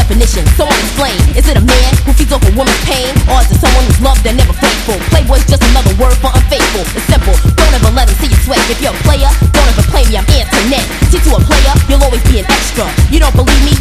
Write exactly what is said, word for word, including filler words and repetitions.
definition. Someone explain, is it a man who feeds off a woman's pain? Or is it someone who's loved and never faithful? Playboy's just another word for unfaithful. It's simple, don't ever let him see you sweat. If you're a player, don't ever play me, I'm Antoinette. See, to a player, you'll always be an extra. You don't believe me?